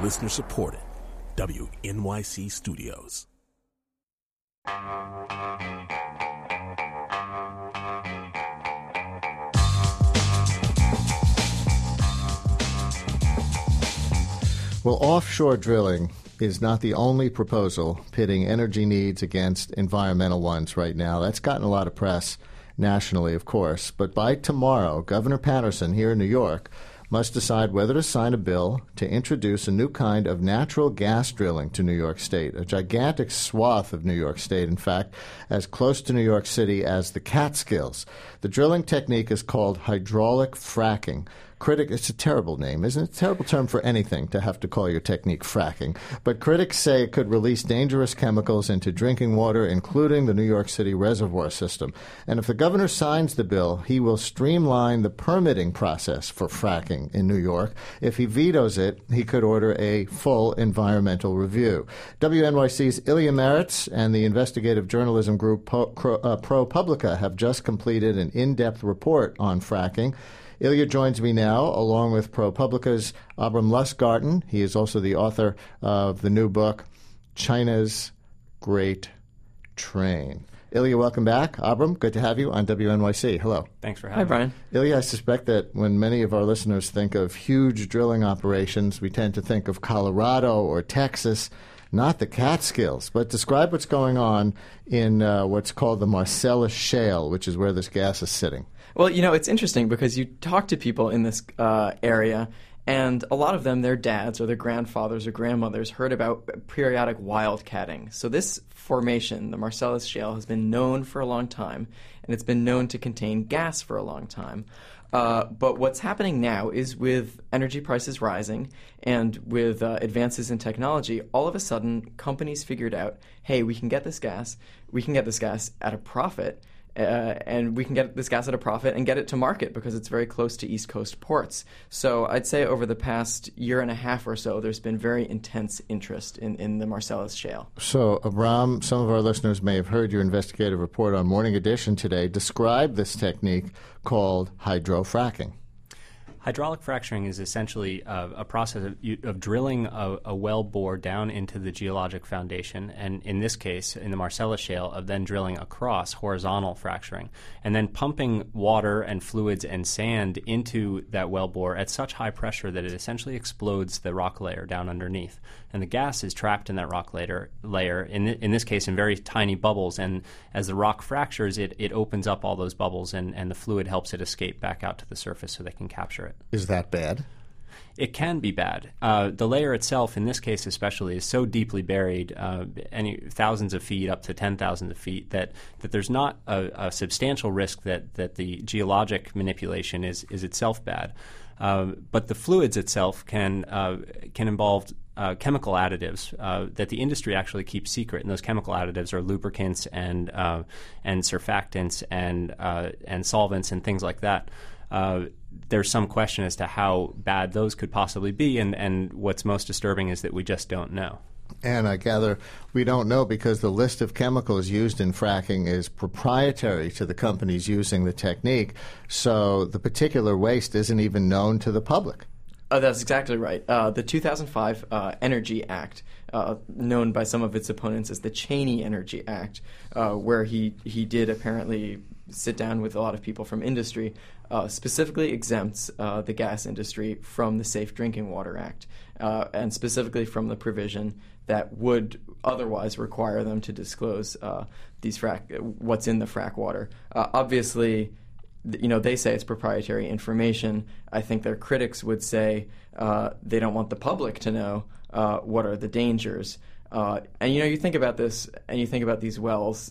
Listener supported. WNYC Studios. Well, offshore drilling is not the only proposal pitting energy needs against environmental ones right now. That's gotten a lot of press nationally, of course. But by tomorrow, Governor Patterson here in New York must decide whether to sign a bill to introduce a new kind of natural gas drilling to New York State, a gigantic swath of New York State, in fact, as close to New York City as the Catskills. The drilling technique is called hydraulic fracking. It's a terrible name, isn't it? A terrible term for anything to have to call your technique fracking. But critics say it could release dangerous chemicals into drinking water, including the New York City reservoir system. And if the governor signs the bill, he will streamline the permitting process for fracking in New York. If he vetoes it, he could order a full environmental review. WNYC's Ilya Marritz and the investigative journalism group ProPublica have just completed an in-depth report on fracking. Ilya joins me now, along with ProPublica's Abram Lustgarten. He is also the author of the new book, China's Great Train. Ilya, welcome back. Abram, good to have you on WNYC. Hello. Thanks for having me. Hi, Brian. Ilya, I suspect that when many of our listeners think of huge drilling operations, we tend to think of Colorado or Texas, not the Catskills. But describe what's going on in what's called the Marcellus Shale, which is where this gas is sitting. Well, it's interesting because you talk to people in this area, and a lot of them, their dads or their grandfathers or grandmothers, heard about periodic wildcatting. So this formation, the Marcellus Shale, has been known for a long time, and it's been known to contain gas for a long time. But what's happening now is with energy prices rising and with advances in technology, all of a sudden companies figured out, hey, we can get this gas at a profit, and we can get this gas at a profit and get it to market because it's very close to East Coast ports. So I'd say over the past year and a half or so, there's been very intense interest in the Marcellus Shale. So, Abram, some of our listeners may have heard your investigative report on Morning Edition today. Describe this technique called hydrofracking. Hydraulic fracturing is essentially a process of drilling a well bore down into the geologic foundation, and in this case, in the Marcellus Shale, of then drilling across, horizontal fracturing, and then pumping water and fluids and sand into that well bore at such high pressure that it essentially explodes the rock layer down underneath. And the gas is trapped in that rock layer in this case in very tiny bubbles, and as the rock fractures, it opens up all those bubbles, and the fluid helps it escape back out to the surface so they can capture it. Is that bad? It can be bad. The layer itself, in this case especially, is so deeply buried, thousands of feet, up to 10,000 of feet, that there's not a substantial risk that the geologic manipulation is itself bad. But the fluids itself can involve chemical additives that the industry actually keeps secret, and those chemical additives are lubricants and surfactants and solvents and things like that. There's some question as to how bad those could possibly be, and what's most disturbing is that we just don't know. And I gather we don't know because the list of chemicals used in fracking is proprietary to the companies using the technique, so the particular waste isn't even known to the public. That's exactly right. The 2005 Energy Act, known by some of its opponents as the Cheney Energy Act, where he did apparently sit down with a lot of people from industry, specifically exempts the gas industry from the Safe Drinking Water Act, and specifically from the provision that would otherwise require them to disclose what's in the frack water. Obviously, they say it's proprietary information. I think their critics would say they don't want the public to know what are the dangers. And you think about this, and you think about these wells.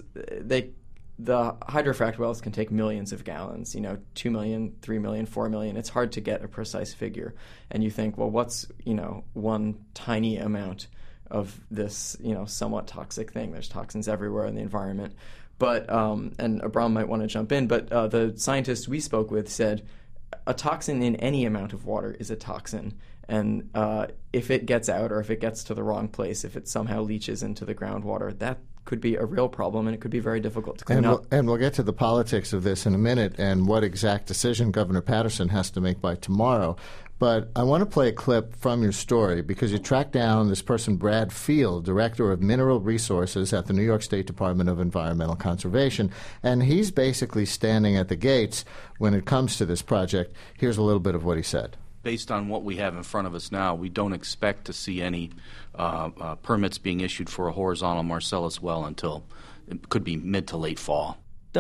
The hydrofracked wells can take millions of gallons. 2 million, 3 million, 4 million. It's hard to get a precise figure. And you think, well, what's one tiny amount of this somewhat toxic thing? There's toxins everywhere in the environment. But and Abram might want to jump in, but the scientists we spoke with said a toxin in any amount of water is a toxin. And if it gets out or if it gets to the wrong place, if it somehow leaches into the groundwater, that could be a real problem, and it could be very difficult to clean up. And we'll get to the politics of this in a minute and what exact decision Governor Patterson has to make by tomorrow. But I want to play a clip from your story because you tracked down this person, Brad Field, Director of Mineral Resources at the New York State Department of Environmental Conservation, and he's basically standing at the gates when it comes to this project. Here's a little bit of what he said. Based on what we have in front of us now, we don't expect to see any permits being issued for a horizontal Marcellus well until it could be mid to late fall.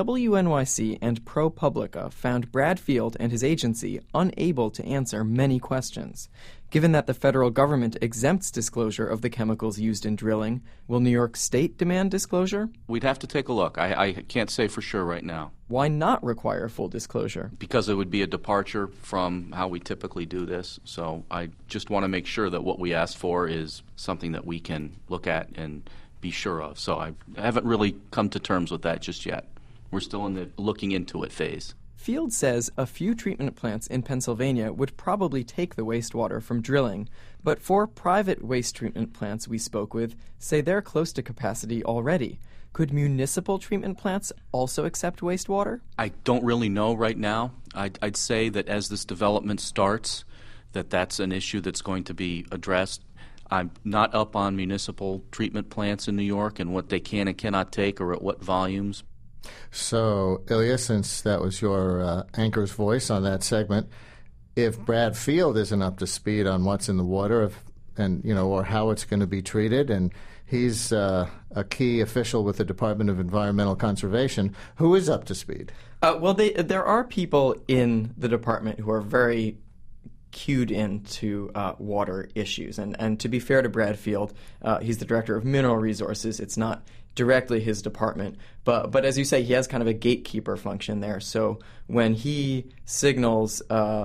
WNYC and ProPublica found Brad Field and his agency unable to answer many questions. Given that the federal government exempts disclosure of the chemicals used in drilling, will New York State demand disclosure? We'd have to take a look. I can't say for sure right now. Why not require full disclosure? Because it would be a departure from how we typically do this. So I just want to make sure that what we asked for is something that we can look at and be sure of. So I haven't really come to terms with that just yet. We're still in the looking into it phase. Field says a few treatment plants in Pennsylvania would probably take the wastewater from drilling, but 4 private waste treatment plants we spoke with say they're close to capacity already. Could municipal treatment plants also accept wastewater? I don't really know right now. I'd say that as this development starts, that's an issue that's going to be addressed. I'm not up on municipal treatment plants in New York and what they can and cannot take or at what volumes. So, Ilya, since that was your anchor's voice on that segment, if Brad Field isn't up to speed on what's in the water or how it's going to be treated, and he's a key official with the Department of Environmental Conservation, who is up to speed? There are people in the department who are very cued into water issues. And to be fair to Brad Field, he's the Director of Mineral Resources. It's not directly his department. But as you say, he has kind of a gatekeeper function there. So when he signals,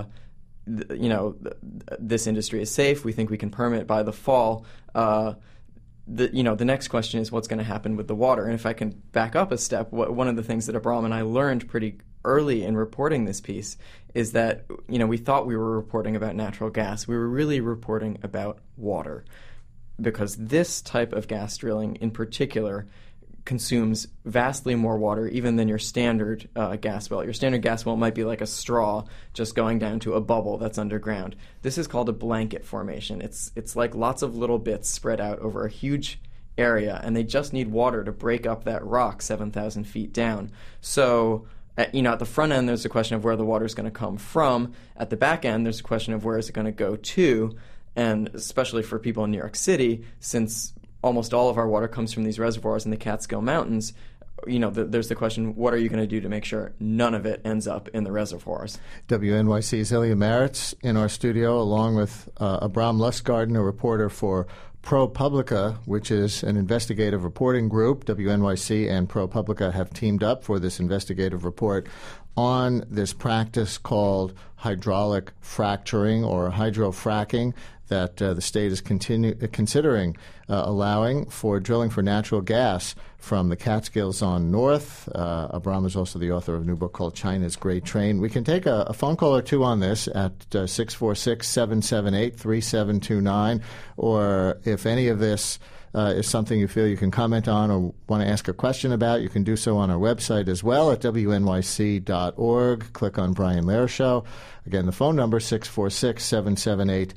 this industry is safe, we think we can permit by the fall, the next question is what's going to happen with the water. And if I can back up a step, one of the things that Abram and I learned pretty early in reporting this piece is that, we thought we were reporting about natural gas. We were really reporting about water, because this type of gas drilling in particular consumes vastly more water even than your standard gas well. Your standard gas well might be like a straw just going down to a bubble that's underground. This is called a blanket formation. It's like lots of little bits spread out over a huge area, and they just need water to break up that rock 7,000 feet down. So at the front end, there's a question of where the water is going to come from. At the back end, there's a question of where is it going to go to. And especially for people in New York City, since almost all of our water comes from these reservoirs in the Catskill Mountains, there's the question, what are you going to do to make sure none of it ends up in the reservoirs? WNYC's Ilya Marritz in our studio, along with Abram Lustgarten, a reporter for ProPublica, which is an investigative reporting group. WNYC and ProPublica have teamed up for this investigative report on this practice called hydraulic fracturing or hydrofracking that the state is considering allowing for drilling for natural gas from the Catskills on north. Abram is also the author of a new book called China's Great Train. We can take a phone call or two on this at 646-778-3729, or if any of this is something you feel you can comment on or want to ask a question about, you can do so on our website as well at wnyc.org. Click on Brian Lehrer Show. Again, the phone number 646-778-3729,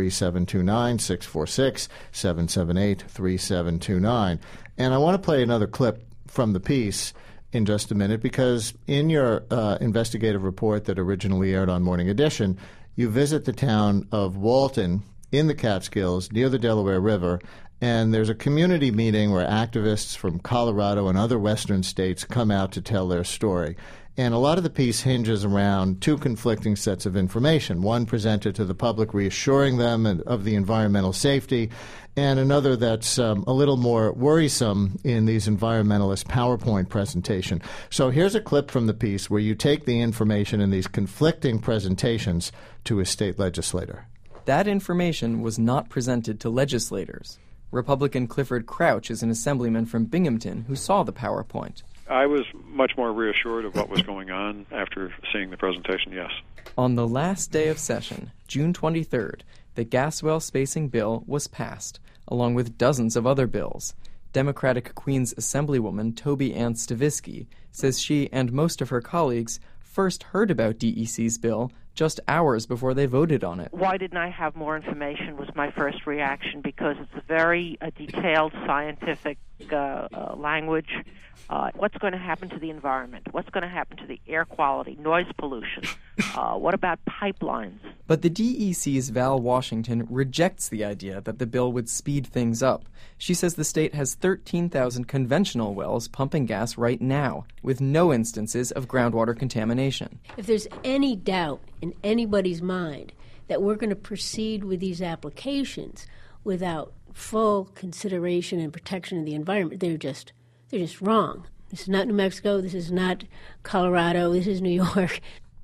646-778-3729. And I want to play another clip from the piece in just a minute, because in your investigative report that originally aired on Morning Edition, you visit the town of Walton in the Catskills near the Delaware River, and there's a community meeting where activists from Colorado and other western states come out to tell their story. And a lot of the piece hinges around two conflicting sets of information, one presented to the public reassuring them of the environmental safety, and another that's a little more worrisome in these environmentalist PowerPoint presentation. So here's a clip from the piece where you take the information in these conflicting presentations to a state legislator. That information was not presented to legislators. Republican Clifford Crouch is an assemblyman from Binghamton who saw the PowerPoint. I was much more reassured of what was going on after seeing the presentation, yes. On the last day of session, June 23rd, the gas well spacing bill was passed, along with dozens of other bills. Democratic Queens Assemblywoman Toby Ann Stavisky says she and most of her colleagues first heard about DEC's bill just hours before they voted on it. Why didn't I have more information was my first reaction, because it's a very detailed scientific language. What's going to happen to the environment? What's going to happen to the air quality, noise pollution? What about pipelines? But the DEC's Val Washington rejects the idea that the bill would speed things up. She says the state has 13,000 conventional wells pumping gas right now, with no instances of groundwater contamination. If there's any doubt in anybody's mind that we're going to proceed with these applications without full consideration and protection of the environment, they're just wrong. This is not New Mexico. This is not Colorado. This is New York.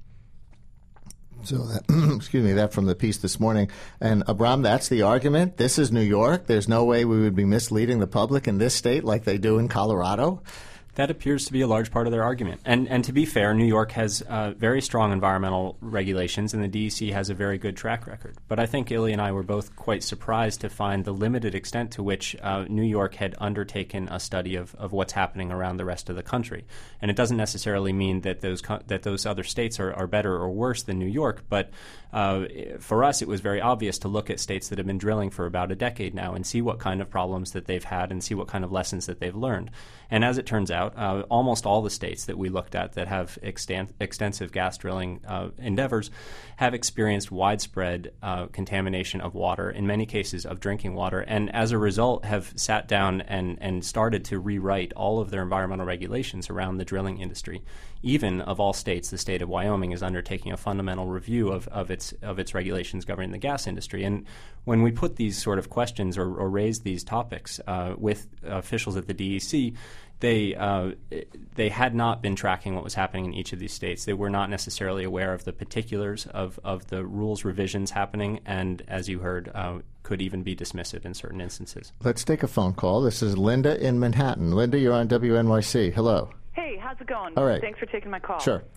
So that, that from the piece this morning. And Abram, that's the argument. This is New York. There's no way we would be misleading the public in this state like they do in Colorado. That appears to be a large part of their argument. And to be fair, New York has very strong environmental regulations, and the DEC has a very good track record. But I think Illy and I were both quite surprised to find the limited extent to which New York had undertaken a study of what's happening around the rest of the country. And it doesn't necessarily mean that those other states are better or worse than New York, but for us it was very obvious to look at states that have been drilling for about a decade now and see what kind of problems that they've had and see what kind of lessons that they've learned. And as it turns out, almost all the states that we looked at that have extensive gas drilling endeavors have experienced widespread contamination of water, in many cases of drinking water, and as a result have sat down and started to rewrite all of their environmental regulations around the drilling industry. Even of all states, the state of Wyoming is undertaking a fundamental review of its regulations governing the gas industry. And when we put these sort of questions or raise these topics with officials at the DEC, they had not been tracking what was happening in each of these states. They were not necessarily aware of the particulars of the rules revisions happening, and as you heard, could even be dismissive in certain instances. Let's take a phone call. This is Linda in Manhattan. Linda, you're on WNYC. Hello. Hey, how's it going? All right. Thanks for taking my call. Sure.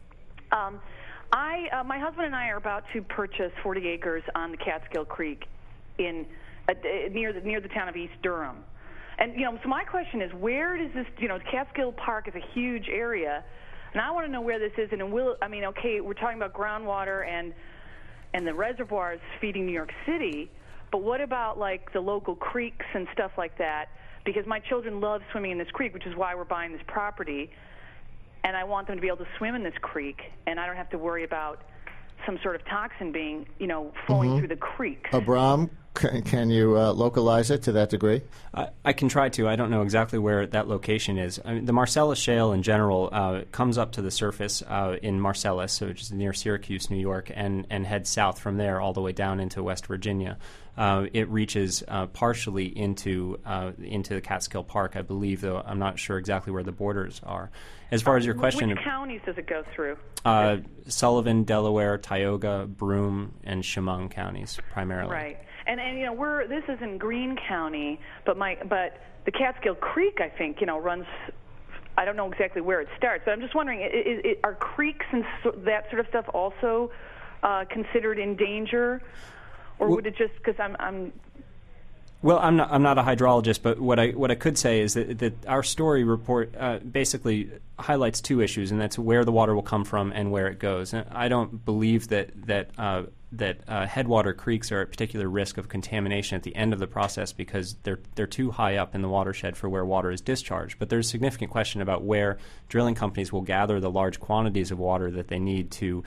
My husband and I are about to purchase 40 acres on the Catskill Creek in near the town of East Durham. And, so my question is, where does this, Catskill Park is a huge area, and I want to know where this is. And we're talking about groundwater and the reservoirs feeding New York City, but what about, like, the local creeks and stuff like that? Because my children love swimming in this creek, which is why we're buying this property, and I want them to be able to swim in this creek, and I don't have to worry about some sort of toxin being, flowing through the creek. Abram, can you localize it to that degree? I can try to. I don't know exactly where that location is. I mean, the Marcellus Shale in general comes up to the surface in Marcellus, which is near Syracuse, New York, and heads south from there all the way down into West Virginia. It reaches partially into the Catskill Park, I believe, though I'm not sure exactly where the borders are. As far as your question... Which counties does it go through? Sullivan, Delaware, Tioga, Broome, and Chemung counties, primarily. Right. And this is in Greene County, but the Catskill Creek, I think, runs... I don't know exactly where it starts, but I'm just wondering, are creeks and that sort of stuff also considered in danger? Or would it just, because I'm Well, I'm not a hydrologist, but what I could say is that our story report basically highlights two issues, and that's where the water will come from and where it goes. And I don't believe that headwater creeks are at particular risk of contamination at the end of the process because they're too high up in the watershed for where water is discharged. But there's a significant question about where drilling companies will gather the large quantities of water that they need to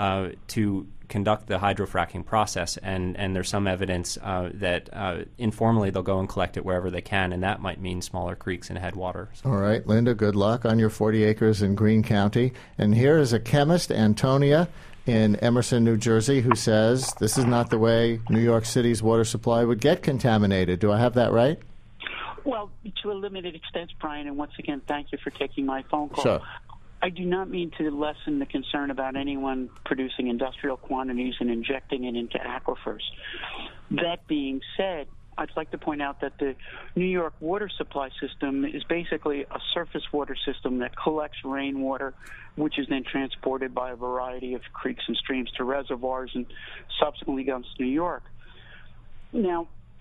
conduct the hydrofracking process, and there's some evidence that informally they'll go and collect it wherever they can, and that might mean smaller creeks and headwater. All right, Linda, good luck on your 40 acres in Greene County. And here is a chemist, Antonia, in Emerson, New Jersey, who says this is not the way New York City's water supply would get contaminated. Do I have that right? Well, to a limited extent, Brian, and once again, thank you for taking my phone call. Sure. I do not mean to lessen the concern about anyone producing industrial quantities and injecting it into aquifers. That being said, I'd like to point out that the New York water supply system is basically a surface water system that collects rainwater, which is then transported by a variety of creeks and streams to reservoirs and subsequently comes to New York. Now,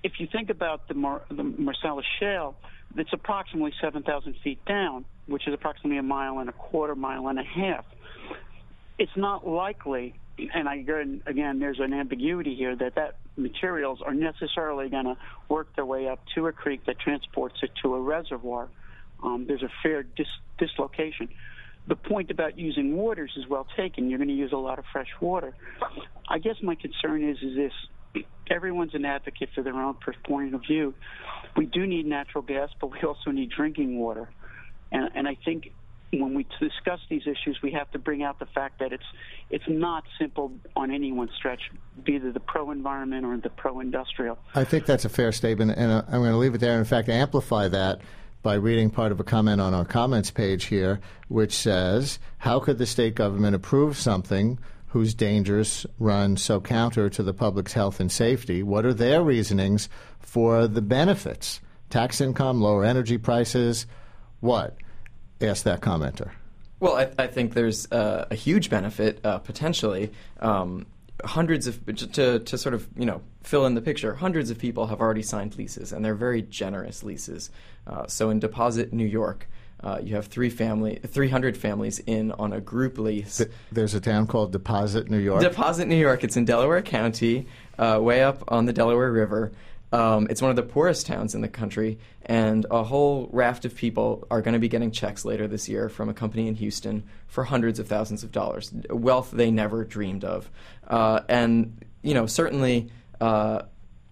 if you think about the Marcellus Shale, it's approximately 7,000 feet down, which is approximately 1.25 miles. It's not likely, and again, there's an ambiguity here, that materials are necessarily going to work their way up to a creek that transports it to a reservoir. There's a fair dislocation. The point about using waters is well taken. You're going to use a lot of fresh water. I guess my concern is this. Everyone's an advocate for their own point of view. We do need natural gas, but we also need drinking water. And I think when we discuss these issues, we have to bring out the fact that it's not simple on any one stretch, be either the pro-environment or the pro-industrial. I think that's a fair statement, and I'm going to leave it there. In fact, amplify that by reading part of a comment on our comments page here, which says, how could the state government approve something whose dangers run so counter to the public's health and safety? What are their reasonings for the benefits? Tax income, lower energy prices, what? Ask that commenter. Well, I think there's a huge benefit, potentially. Hundreds of, to sort of, fill in the picture, hundreds of people have already signed leases, and they're very generous leases. So in Deposit, New York, you have 300 families in on a group lease. There's a town called Deposit, New York? Deposit, New York. It's in Delaware County, way up on the Delaware River. It's one of the poorest towns in the country, and a whole raft of people are going to be getting checks later this year from a company in Houston for hundreds of thousands of dollars, wealth they never dreamed of. And, certainly, as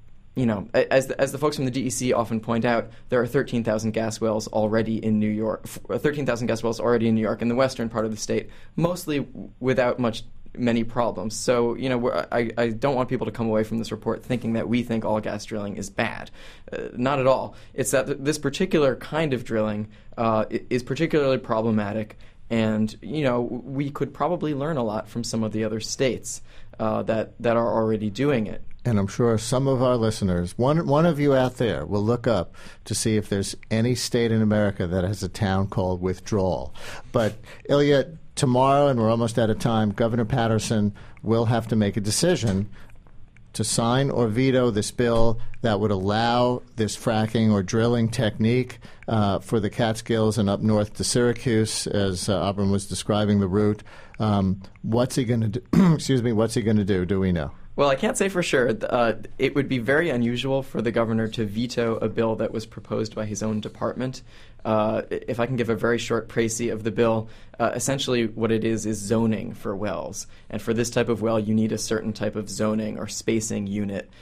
the folks from the DEC often point out, there are 13,000 gas wells already in New York, 13,000 gas wells already in New York, in the western part of the state, mostly without many problems. So, I don't want people to come away from this report thinking that we think all gas drilling is bad. Not at all. It's that this particular kind of drilling is particularly problematic, and, we could probably learn a lot from some of the other states that are already doing it. And I'm sure some of our listeners, one of you out there, will look up to see if there's any state in America that has a town called Withdrawal. But, Ilya, tomorrow, and we're almost out of time, Governor Patterson will have to make a decision to sign or veto this bill that would allow this fracking or drilling technique for the Catskills and up north to Syracuse, as Abram was describing the route. What's he going to do? Excuse me. What's he going to do? Do we know? Well, I can't say for sure. It would be very unusual for the governor to veto a bill that was proposed by his own department. If I can give a very short précis of the bill, essentially what it is zoning for wells. And for this type of well, you need a certain type of zoning or spacing unit.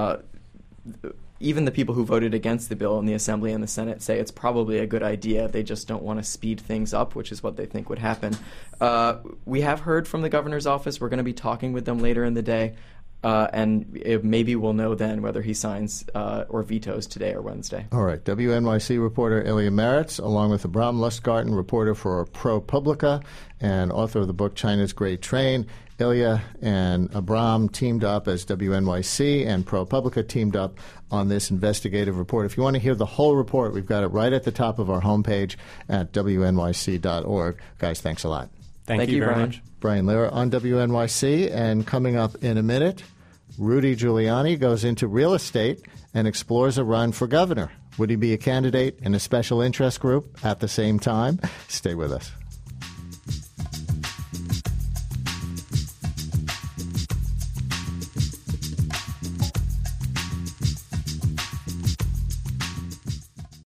Even the people who voted against the bill in the Assembly and the Senate say it's probably a good idea. They just don't want to speed things up, which is what they think would happen. We have heard from the governor's office. We're going to be talking with them later in the day. And maybe we'll know then whether he signs or vetoes today or Wednesday. All right. WNYC reporter Ilya Marritz, along with Abram Lustgarten, reporter for ProPublica and author of the book China's Great Train. Ilya and Abram teamed up as WNYC and ProPublica teamed up on this investigative report. If you want to hear the whole report, we've got it right at the top of our homepage at wnyc.org. Guys, thanks a lot. Thank you very much. Brian Lehrer on WNYC. And coming up in a minute, Rudy Giuliani goes into real estate and explores a run for governor. Would he be a candidate in a special interest group at the same time? Stay with us.